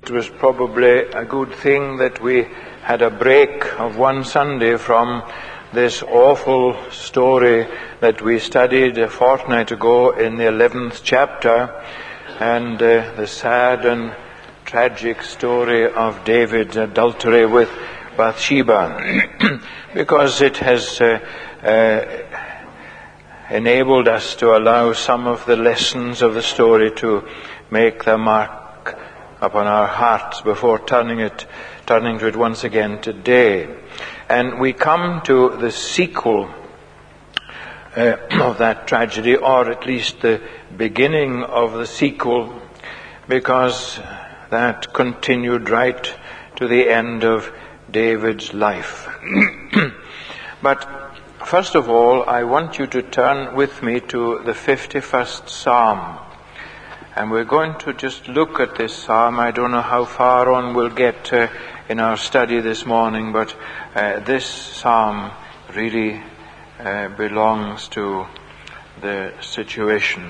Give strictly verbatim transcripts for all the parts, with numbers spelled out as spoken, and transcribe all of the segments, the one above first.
it was probably a good thing that we had a break of one Sunday from this awful story that we studied a fortnight ago in the eleventh chapter, and uh, the sad and tragic story of David's adultery with Bathsheba, because it has uh, uh, enabled us to allow some of the lessons of the story to make their mark upon our hearts before turning it, turning to it once again today. And we come to the sequel uh, of that tragedy, or at least the beginning of the sequel, because that continued right to the end of David's life. But first of all, I want you to turn with me to the fifty-first Psalm. And we're going to just look at this psalm. I don't know how far on we'll get uh, in our study this morning, but uh, this psalm really uh, belongs to the situation.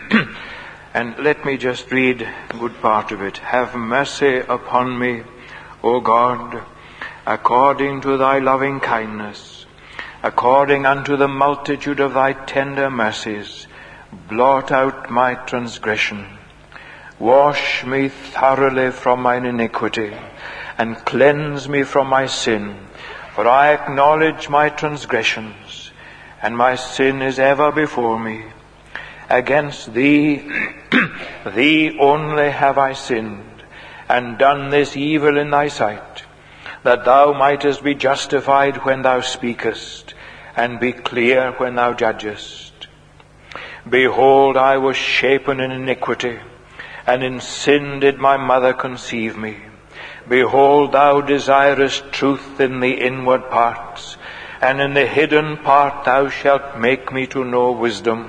And let me just read a good part of it. Have mercy upon me, O God, according to thy loving kindness, according unto the multitude of thy tender mercies, blot out my transgression. Wash me thoroughly from mine iniquity, and cleanse me from my sin. For I acknowledge my transgressions, and my sin is ever before me. Against thee, thee only have I sinned, and done this evil in thy sight, that thou mightest be justified when thou speakest, and be clear when thou judgest. Behold, I was shapen in iniquity, and in sin did my mother conceive me. Behold, thou desirest truth in the inward parts, and in the hidden part thou shalt make me to know wisdom.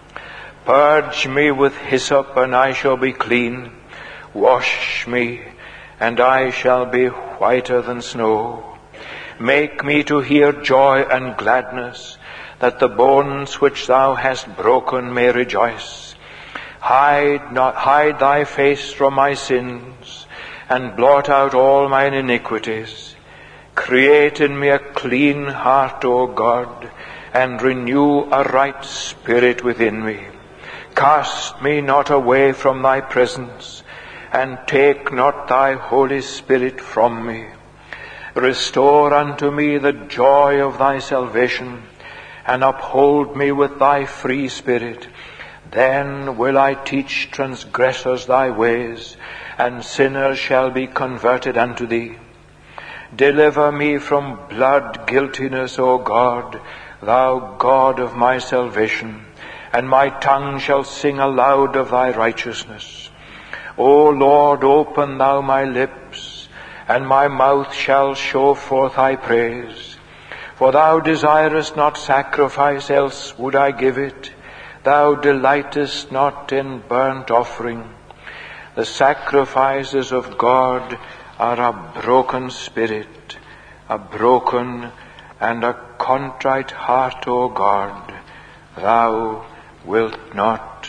Purge me with hyssop, and I shall be clean. Wash me, and I shall be whiter than snow. Make me to hear joy and gladness, that the bones which thou hast broken may rejoice. Hide not, hide thy face from my sins, and blot out all mine iniquities. Create in me a clean heart, O God, and renew a right spirit within me. Cast me not away from thy presence, and take not thy Holy Spirit from me. Restore unto me the joy of thy salvation, and uphold me with thy free spirit. Then will I teach transgressors thy ways, and sinners shall be converted unto thee. Deliver me from blood guiltiness, O God, thou God of my salvation, and my tongue shall sing aloud of thy righteousness. O Lord, open thou my lips, and my mouth shall show forth thy praise. For thou desirest not sacrifice, else would I give it. Thou delightest not in burnt offering. The sacrifices of God are a broken spirit, a broken and a contrite heart, O God, thou wilt not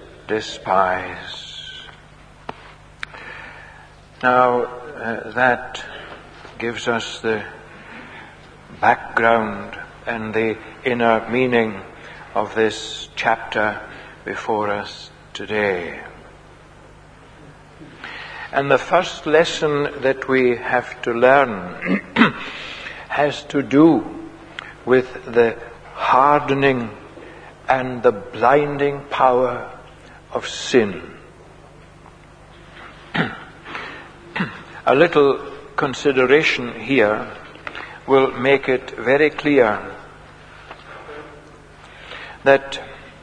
despise. Now, uh, that gives us the background and the inner meaning of this chapter before us today. And the first lesson that we have to learn has to do with the hardening and the blinding power of sin. A little consideration here will make it very clear that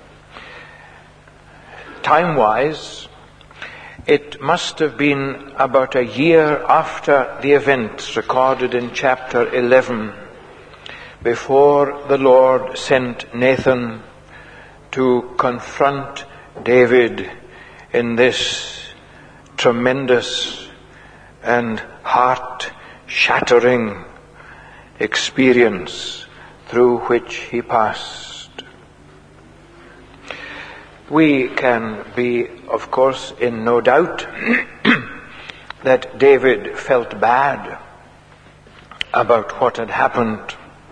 time-wise, it must have been about a year after the events recorded in chapter eleven, before the Lord sent Nathan to confront David in this tremendous and heart-shattering experience through which he passed. We can be, of course, in no doubt that David felt bad about what had happened.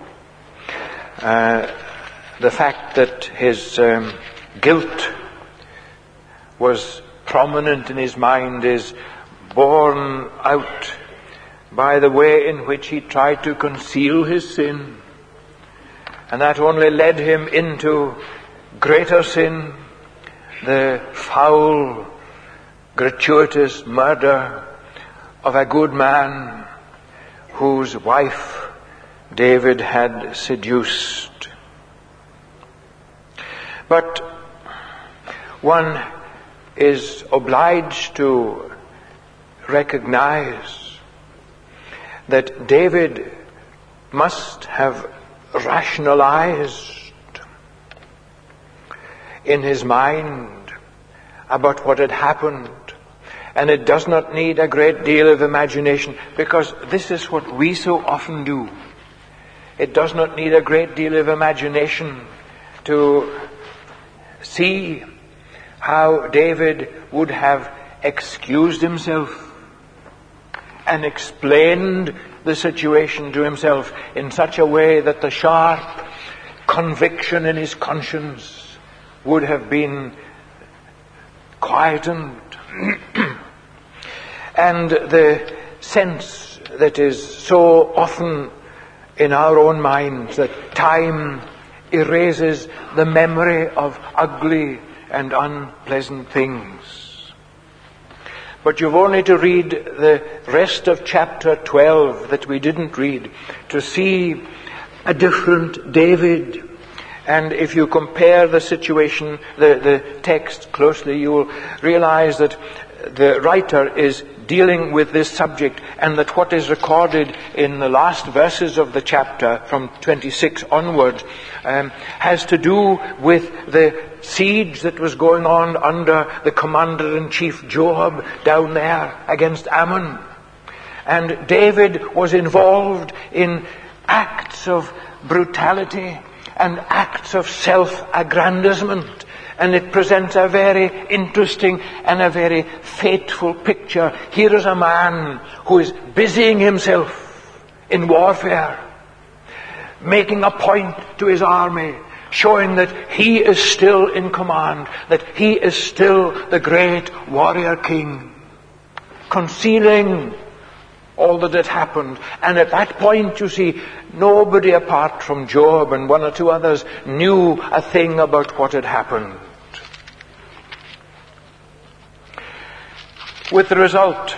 Uh, the fact that his um, guilt was prominent in his mind is borne out by the way in which he tried to conceal his sin. And that only led him into greater sin, the foul, gratuitous murder of a good man whose wife David had seduced. But one is obliged to recognize that David must have rationalized in his mind about what had happened. And it does not need a great deal of imagination, because this is what we so often do. It does not need a great deal of imagination to see how David would have excused himself and explained the situation to himself in such a way that the sharp conviction in his conscience would have been quietened. And the sense that is so often in our own minds that time erases the memory of ugly and unpleasant things. But you've only to read the rest of chapter twelve that we didn't read to see a different David. And if you compare the situation, the, the text closely, you will realize that the writer is dealing with this subject, and that what is recorded in the last verses of the chapter from twenty-six onwards um, has to do with the siege that was going on under the commander-in-chief Joab down there against Ammon. And David was involved in acts of brutality and acts of self-aggrandizement. And it presents a very interesting and a very fateful picture. Here is a man who is busying himself in warfare, making a point to his army, showing that he is still in command, that he is still the great warrior king, concealing all that had happened. And at that point, you see, nobody apart from Joab and one or two others knew a thing about what had happened. With the result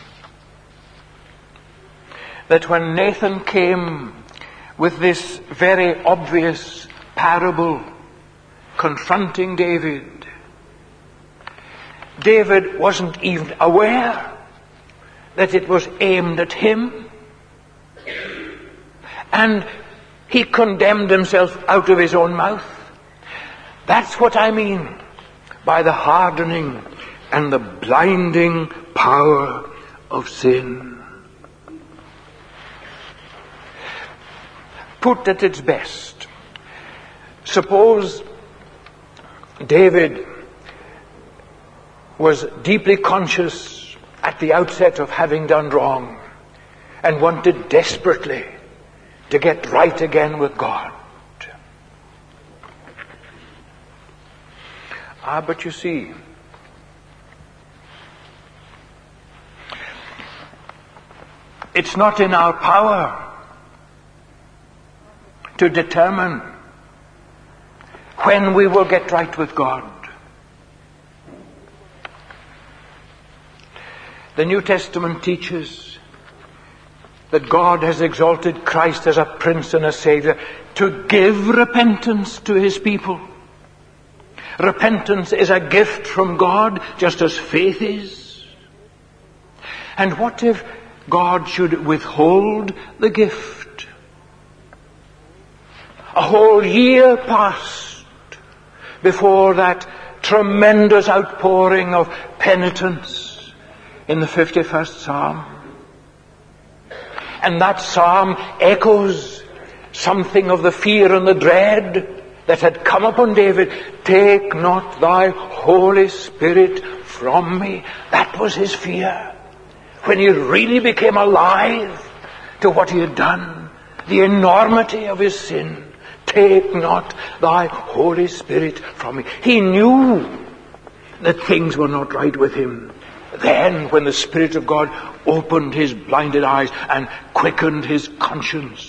that when Nathan came with this very obvious parable confronting David, David wasn't even aware that it was aimed at him. And he condemned himself out of his own mouth. That's what I mean by the hardening and the blinding power of sin. Put at its best, suppose David was deeply conscious at the outset of having done wrong and wanted desperately to get right again with God. Ah, but you see, it's not in our power to determine when we will get right with God. The New Testament teaches that God has exalted Christ as a Prince and a Savior to give repentance to His people. Repentance is a gift from God, just as faith is. And what if God should withhold the gift? A whole year passed before that tremendous outpouring of penitence in the fifty-first Psalm. And that psalm echoes something of the fear and the dread that had come upon David. Take not thy Holy Spirit from me. That was his fear. when he really became alive to what he had done, the enormity of his sin. Take not thy Holy Spirit from me. He knew that things were not right with him. Then, when the Spirit of God opened his blinded eyes and quickened his conscience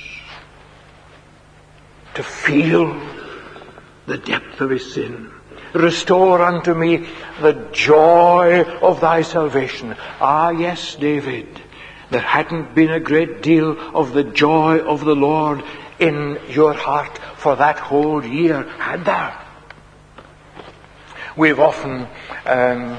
to feel the depth of his sin. Restore unto me the joy of thy salvation. Ah, yes, David, there hadn't been a great deal of the joy of the Lord in your heart for that whole year, had there? We've often um,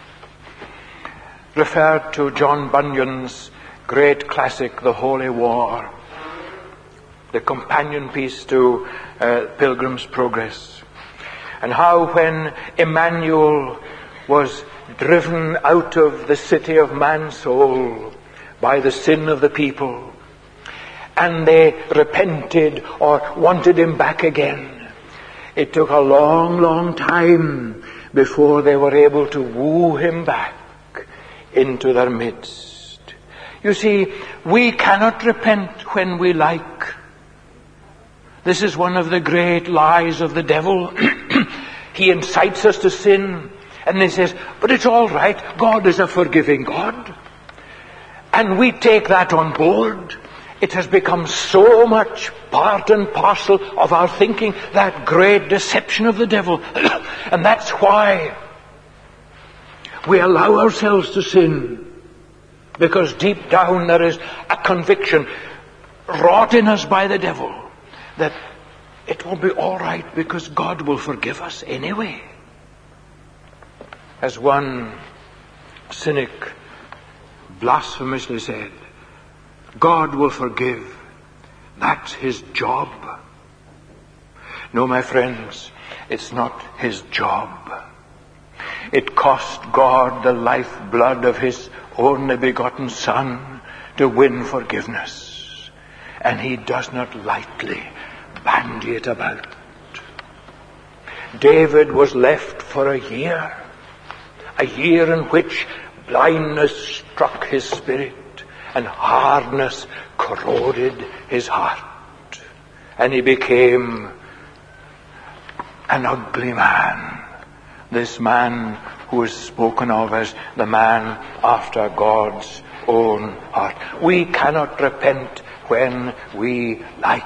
referred to John Bunyan's great classic, The Holy War, the companion piece to uh, Pilgrim's Progress, and how when Emmanuel was driven out of the city of Mansoul by the sin of the people, and they repented or wanted him back again, it took a long, long time before they were able to woo him back into their midst. You see, we cannot repent when we like. This is one of the great lies of the devil. He incites us to sin, and he says, but it's all right, God is a forgiving God. And we take that on board. It has become so much part and parcel of our thinking, that great deception of the devil. And that's why we allow ourselves to sin, because deep down there is a conviction wrought in us by the devil that it will be all right because God will forgive us anyway. As one cynic blasphemously said, God will forgive. That's his job. No, my friends, it's not his job. It cost God the lifeblood of his only begotten Son to win forgiveness. And he does not lightly bandy it about. David was left for a year. A year in which blindness struck his spirit and hardness corroded his heart. And he became an ugly man. This man who is spoken of as the man after God's own heart. We cannot repent when we like.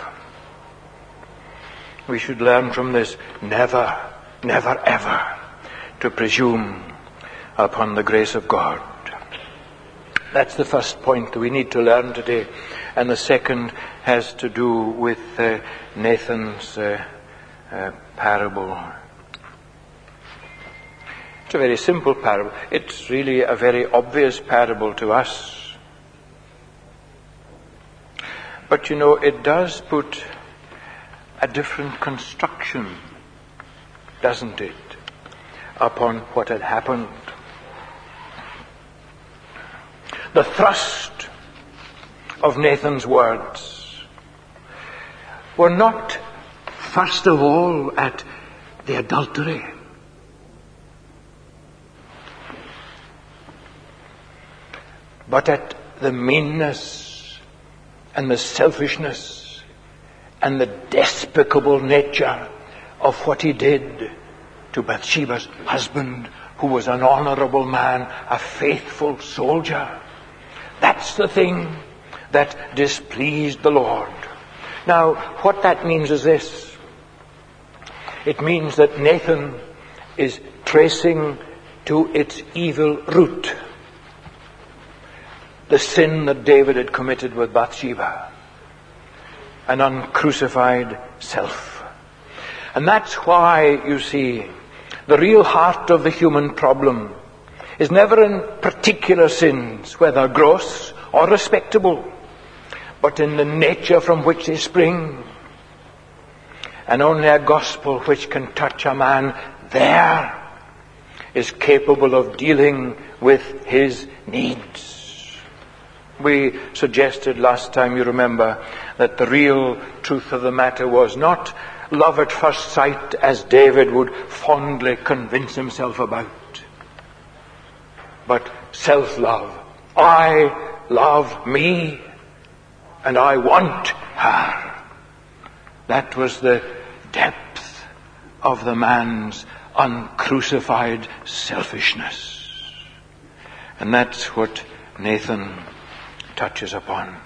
We should learn from this never, never, ever to presume upon the grace of God. That's the first point that we need to learn today. And the second has to do with uh, Nathan's uh, uh, parable. It's a very simple parable. It's really a very obvious parable to us. But you know, it does put a different construction, doesn't it, upon what had happened. The thrust of Nathan's words were not, first of all, at the adultery. But at the meanness and the selfishness and the despicable nature of what he did to Bathsheba's husband, who was an honorable man, a faithful soldier. That's the thing that displeased the Lord. Now, what that means is this. It means that Nathan is tracing to its evil root the sin that David had committed with Bathsheba, an uncrucified self. And that's why, you see, the real heart of the human problem is never in particular sins, whether gross or respectable, but in the nature from which they spring. And only a gospel which can touch a man there is capable of dealing with his needs. We suggested last time, you remember, that the real truth of the matter was not love at first sight, as David would fondly convince himself about, but self-love. I love me, and I want her. That was the depth of the man's uncrucified selfishness. And that's what Nathan touches upon.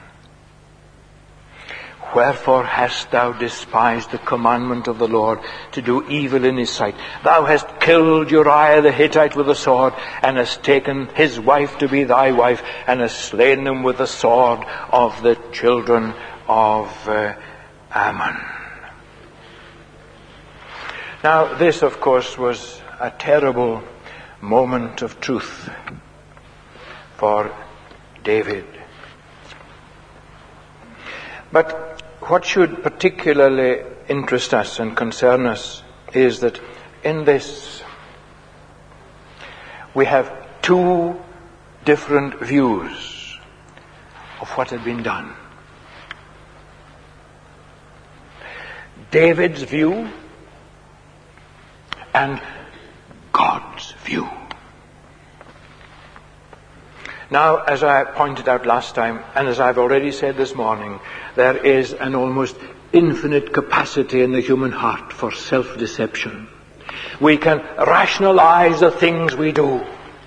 Wherefore hast thou despised the commandment of the Lord to do evil in his sight? Thou hast killed Uriah the Hittite with a sword, and hast taken his wife to be thy wife, and hast slain them with the sword of the children of uh, Ammon. Now, this, of course, was a terrible moment of truth for David. But what should particularly interest us and concern us is that in this we have two different views of what had been done. David's view and God's view. Now, as I pointed out last time, and as I've already said this morning, there is an almost infinite capacity in the human heart for self-deception. We can rationalize the things we do.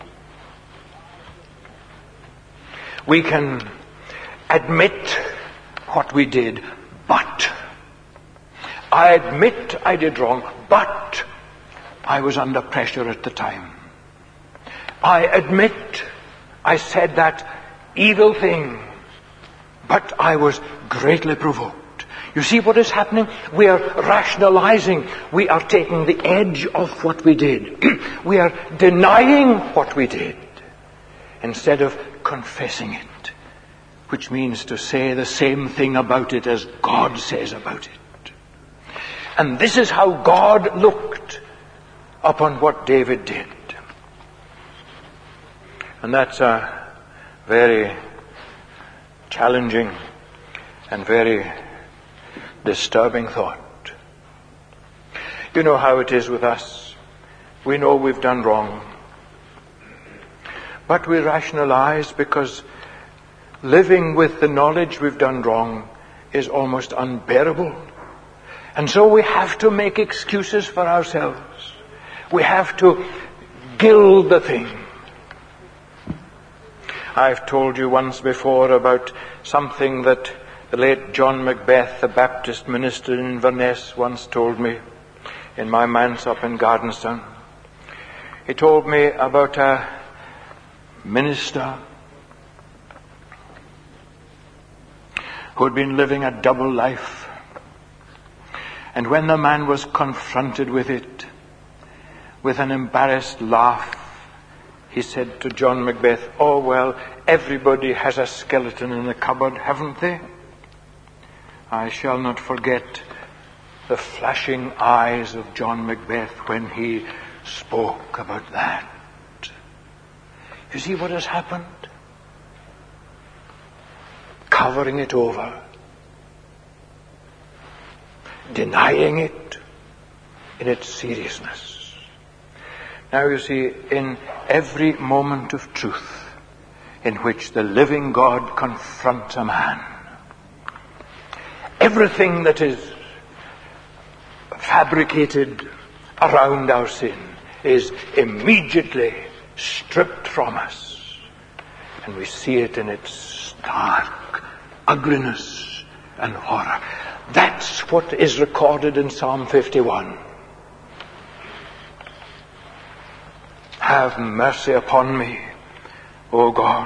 We can admit what we did, but I admit I did wrong, but I was under pressure at the time. I admit I said that evil thing, but I was greatly provoked. You see what is happening? We are rationalizing. We are taking the edge off what we did. We are denying what we did instead of confessing it, which means to say the same thing about it as God says about it. And this is how God looked upon what David did. And that's a very challenging and very disturbing thought. You know how it is with us. We know we've done wrong. But we rationalize because living with the knowledge we've done wrong is almost unbearable. And so we have to make excuses for ourselves. We have to gild the thing. I've told you once before about something that the late John Macbeth, the Baptist minister in Inverness, once told me in my manse up in Gardenstown. He told me about a minister who had been living a double life. And when the man was confronted with it, with an embarrassed laugh, he said to John Macbeth, "Oh, well, everybody has a skeleton in the cupboard, haven't they?" I shall not forget the flashing eyes of John Macbeth when he spoke about that. You see what has happened? Covering it over. Denying it in its seriousness. Now you see, in every moment of truth in which the living God confronts a man, everything that is fabricated around our sin is immediately stripped from us, and we see it in its stark ugliness and horror. That's what is recorded in Psalm fifty-one. Have mercy upon me, O God.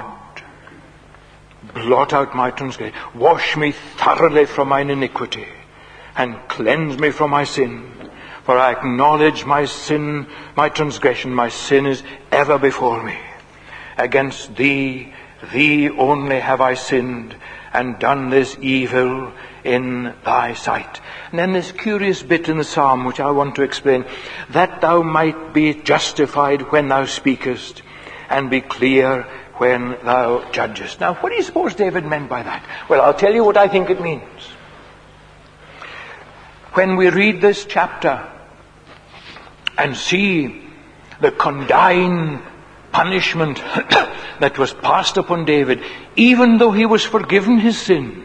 Blot out my transgression. Wash me thoroughly from mine iniquity, and cleanse me from my sin. For I acknowledge my sin, my transgression, my sin is ever before me. Against thee, thee only have I sinned, and done this evil in thy sight. And then this curious bit in the psalm which I want to explain, that thou might be justified when thou speakest, and be clear when thou judgest. Now, what do you suppose David meant by that? Well, I'll tell you what I think it means. When we read this chapter and see the condign punishment that was passed upon David, even though he was forgiven his sin.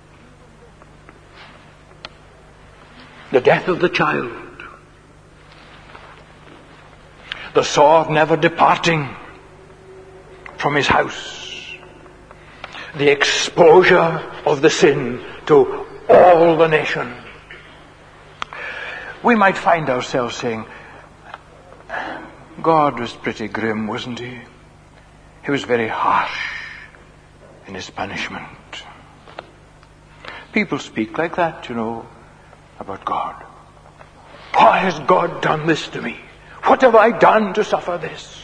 The death of the child. The sword never departing from his house. The exposure of the sin to all the nation. We might find ourselves saying, God was pretty grim, wasn't he? He was very harsh in his punishment. People speak like that, you know, about God. Why has God done this to me? What have I done to suffer this?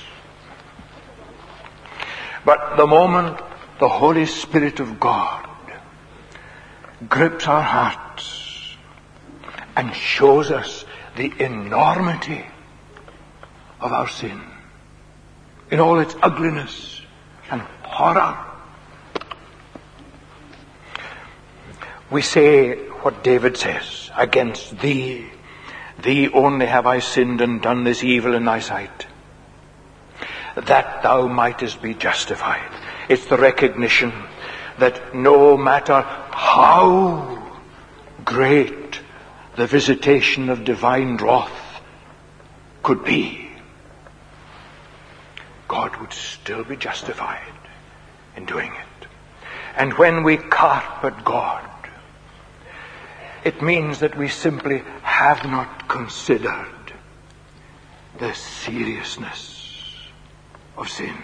But the moment the Holy Spirit of God grips our hearts and shows us the enormity of our sin in all its ugliness and horror, we say what David says, against thee, thee only have I sinned and done this evil in thy sight, that thou mightest be justified. It's the recognition that no matter how great the visitation of divine wrath could be, God would still be justified in doing it. And when we carp at God, it means that we simply have not considered the seriousness of sin.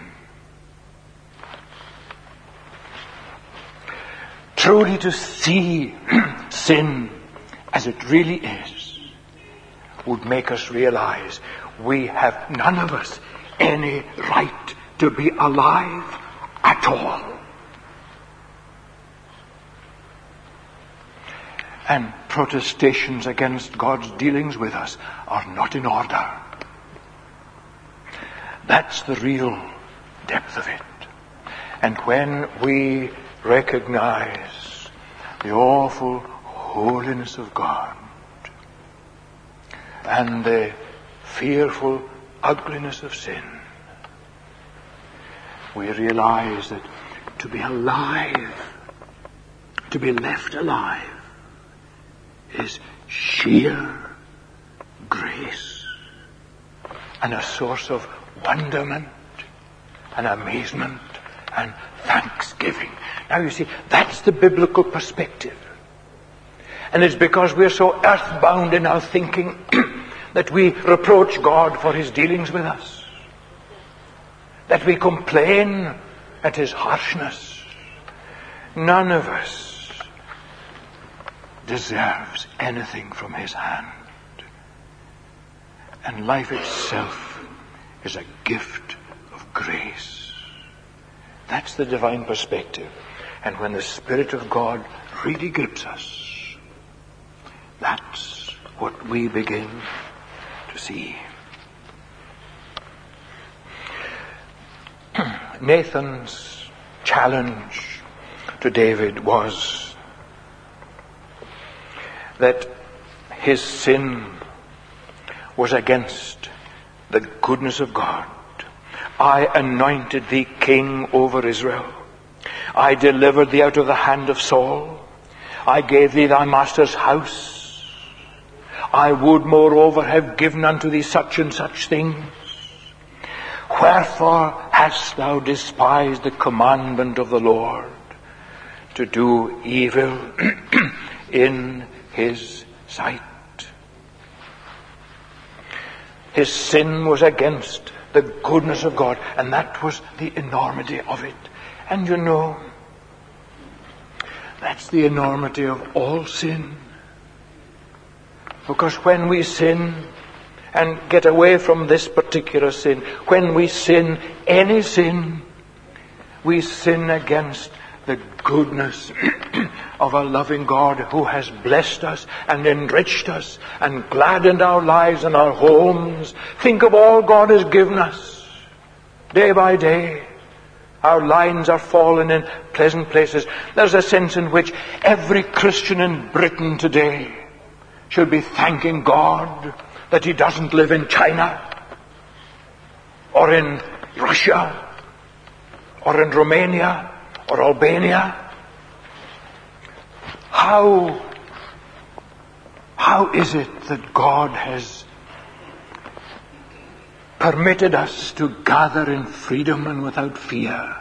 Truly to see sin as it really is would make us realize we have none of us any right to be alive at all. And protestations against God's dealings with us are not in order. That's the real depth of it. And when we recognize the awful holiness of God and the fearful ugliness of sin, we realize that to be alive, to be left alive, is sheer grace and a source of wonderment and amazement and thanksgiving. Now you see, that's the biblical perspective. And it's because we're so earthbound in our thinking that we reproach God for his dealings with us, that we complain at his harshness. None of us deserves anything from his hand. And life itself is a gift of grace. That's the divine perspective. And when the Spirit of God really grips us, that's what we begin to see. Nathan's challenge to David was that his sin was against the goodness of God. I anointed thee king over Israel. I delivered thee out of the hand of Saul. I gave thee thy master's house. I would moreover have given unto thee such and such things. Wherefore hast thou despised the commandment of the Lord to do evil in his sight? His sin was against the goodness of God, and that was the enormity of it. And you know, that's the enormity of all sin. Because when we sin and get away from this particular sin, when we sin any sin, we sin against the goodness of a loving God who has blessed us and enriched us and gladdened our lives and our homes. Think of all God has given us day by day. Our lines are fallen in pleasant places. There's a sense in which every Christian in Britain today should be thanking God that he doesn't live in China or in Russia, or in Romania, or Albania? How, how is it that God has permitted us to gather in freedom and without fear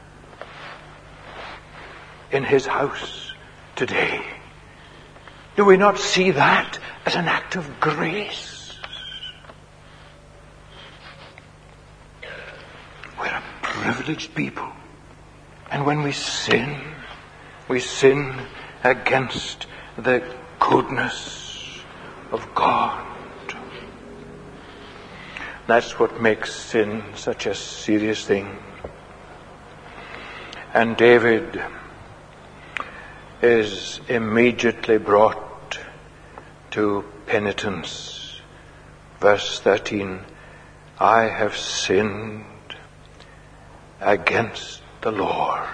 in His house today? Do we not see that as an act of grace? We're a privileged people. And when we sin, we sin against the goodness of God. That's what makes sin such a serious thing. And David is immediately brought to penitence. Verse thirteen, I have sinned against the Lord.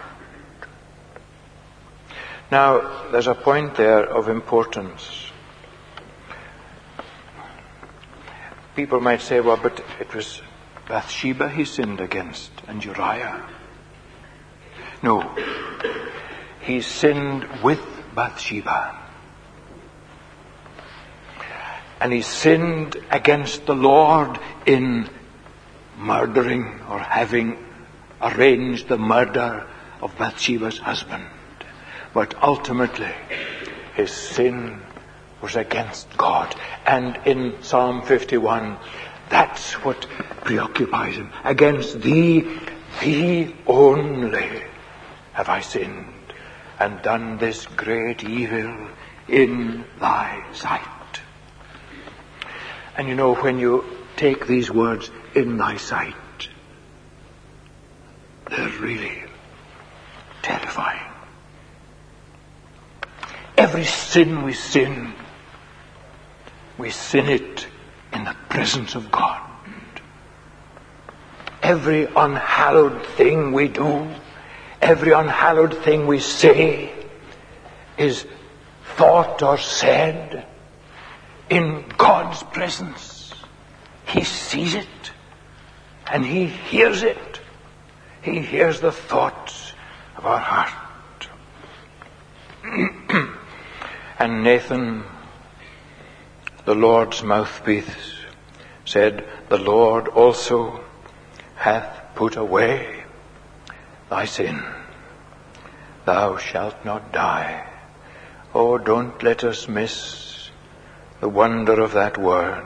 Now, there's a point there of importance. People might say, well, but it was Bathsheba he sinned against, and Uriah. No. He sinned with Bathsheba. And he sinned against the Lord in murdering or having arranged the murder of Bathsheba's husband. But ultimately, his sin was against God. And in Psalm fifty-one, that's what preoccupies him. Against thee, thee only have I sinned, and done this great evil in thy sight. And you know, when you take these words, in thy sight, they're really terrifying. Every sin we sin, we sin it in the presence of God. Every unhallowed thing we do, every unhallowed thing we say is thought or said in God's presence. He sees it and He hears it. He hears the thoughts of our heart. And Nathan, the Lord's mouthpiece, said, the Lord also hath put away thy sin. Thou shalt not die. Oh, don't let us miss the wonder of that word.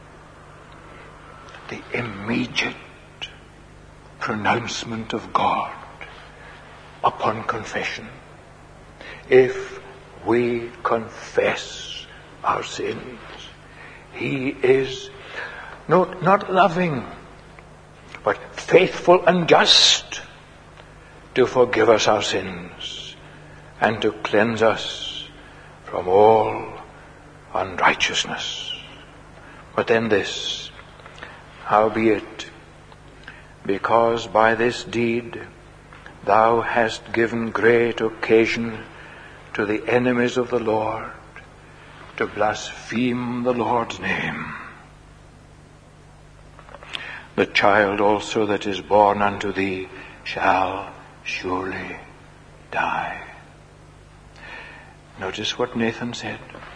The immediate pronouncement of God upon confession. If we confess our sins, He is not, not loving, but faithful and just to forgive us our sins and to cleanse us from all unrighteousness. But then this, howbeit, because by this deed thou hast given great occasion to the enemies of the Lord to blaspheme the Lord's name, the child also that is born unto thee shall surely die. Notice what Nathan said.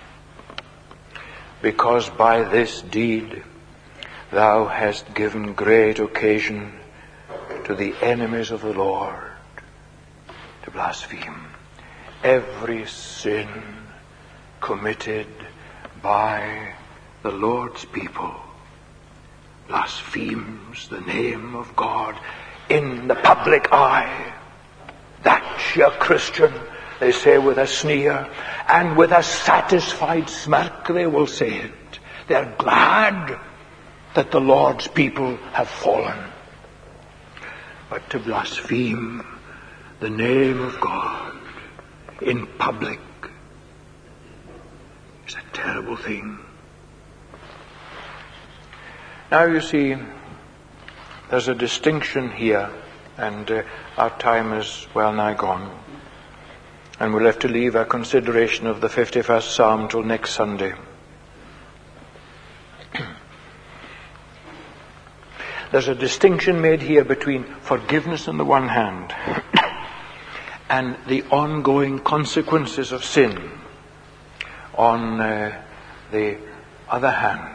Because by this deed thou hast given great occasion to the enemies of the Lord to blaspheme. Every sin committed by the Lord's people blasphemes the name of God in the public eye. That's your Christian, they say with a sneer, and with a satisfied smirk they will say it. They're glad that the Lord's people have fallen. But to blaspheme the name of God in public is a terrible thing. Now you see, there's a distinction here, and uh, our time is well nigh gone. And we'll have to leave our consideration of the fifty-first Psalm till next Sunday. there's a distinction made here between forgiveness on the one hand and the ongoing consequences of sin on uh, the other hand.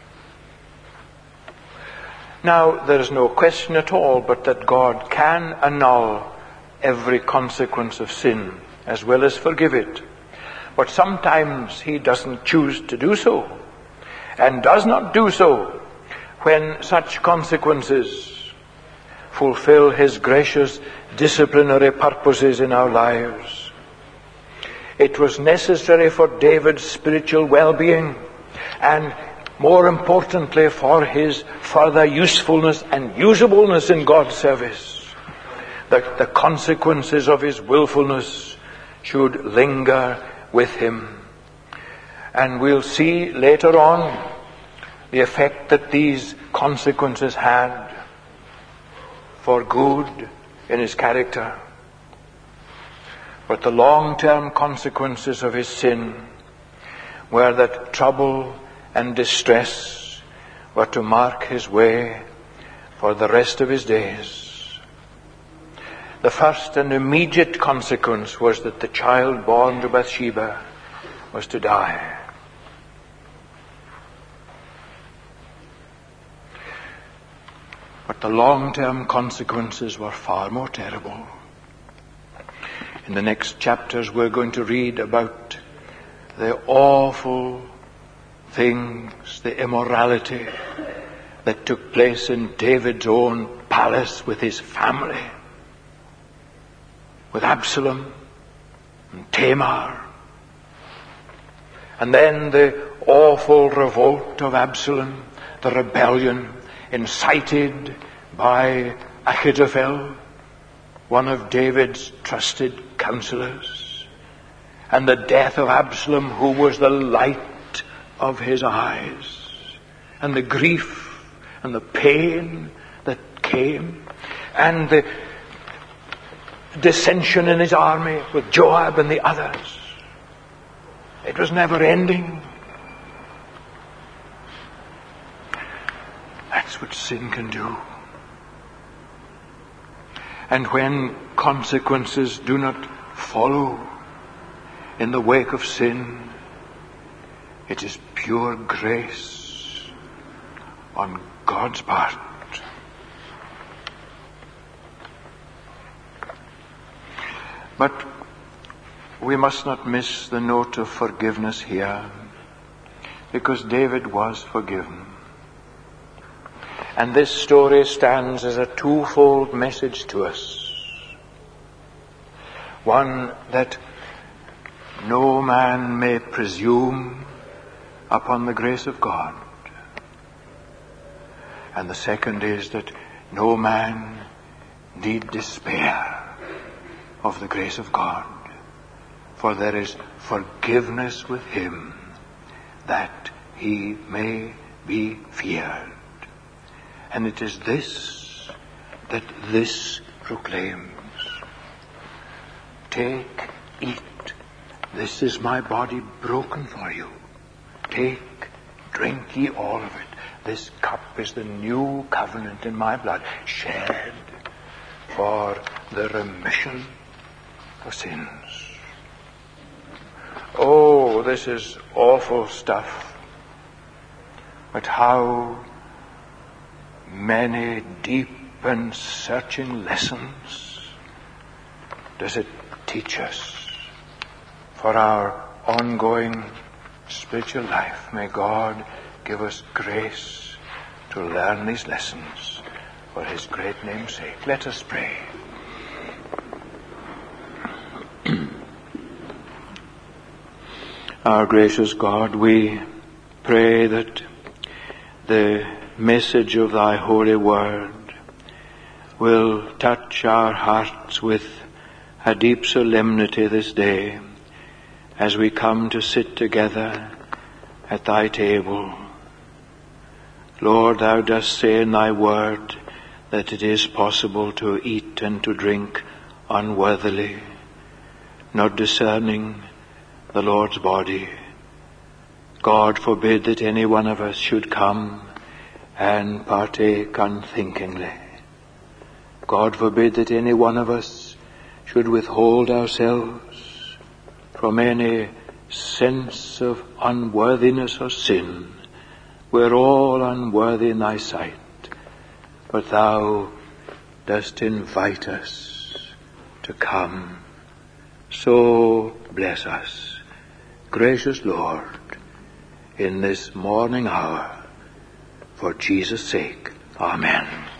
Now, there is no question at all but that God can annul every consequence of sin as well as forgive it. But sometimes he doesn't choose to do so, and does not do so when such consequences fulfill his gracious disciplinary purposes in our lives. It was necessary for David's spiritual well-being, and more importantly for his further usefulness and usableness in God's service, that the consequences of his willfulness should linger with him. And we'll see later on the effect that these consequences had for good in his character. But the long-term consequences of his sin were that trouble and distress were to mark his way for the rest of his days. The first and immediate consequence was that the child born to Bathsheba was to die. But the long-term consequences were far more terrible. In the next chapters we're going to read about the awful things, the immorality that took place in David's own palace with his family, with Absalom and Tamar. And then the awful revolt of Absalom, the rebellion incited by Ahithophel, one of David's trusted counselors, and the death of Absalom, who was the light of his eyes, and the grief and the pain that came, and the dissension in his army with Joab and the others. It was never ending. That's what sin can do. And when consequences do not follow in the wake of sin, it is pure grace on God's part. But we must not miss the note of forgiveness here, because David was forgiven. And this story stands as a twofold message to us. One, that no man may presume upon the grace of God. And the second is that no man need despair of the grace of God, for there is forgiveness with him that he may be feared. And it is this that this proclaims. Take, eat. This is my body broken for you. Take, drink ye all of it. This cup is the new covenant in my blood, shed for the remission of sins. Oh, this is awful stuff. But how many deep and searching lessons does it teach us for our ongoing spiritual life. May God give us grace to learn these lessons for his great name's sake. Let us pray. Our gracious God, we pray that the message of thy holy word will touch our hearts with a deep solemnity this day as we come to sit together at thy table. Lord, thou dost say in thy word that it is possible to eat and to drink unworthily, not discerning the Lord's body. God forbid that any one of us should come and partake unthinkingly. God forbid that any one of us should withhold ourselves from any sense of unworthiness or sin. We're all unworthy in thy sight, but thou dost invite us to come. So bless us, gracious Lord, in this morning hour, for Jesus' sake. Amen.